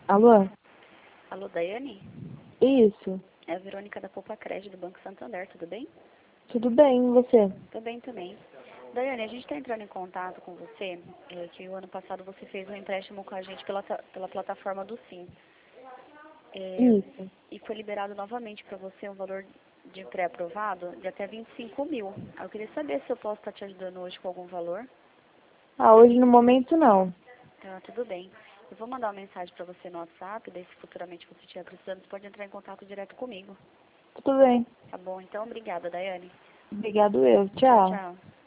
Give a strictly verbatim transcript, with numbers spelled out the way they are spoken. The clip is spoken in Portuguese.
Alô? Alô, Daiane? Isso. É a Verônica da Poupa Crédito do Banco Santander, tudo bem? Tudo bem, e você? Tudo bem também. Daiane, a gente está entrando em contato com você, é, que o ano passado você fez um empréstimo com a gente pela, ta- pela plataforma do Sim. É, Isso. e foi liberado novamente para você um valor de pré-aprovado de até vinte e cinco mil. Eu queria saber se eu posso estar te ajudando hoje com algum valor. Ah, hoje no momento não. Tá, tudo bem. Eu vou mandar uma mensagem para você no WhatsApp, daí se futuramente você estiver precisando, você pode entrar em contato direto comigo. Tudo bem. Tá bom? Então, obrigada, Daiane. Obrigado eu. Tchau, Tchau. tchau.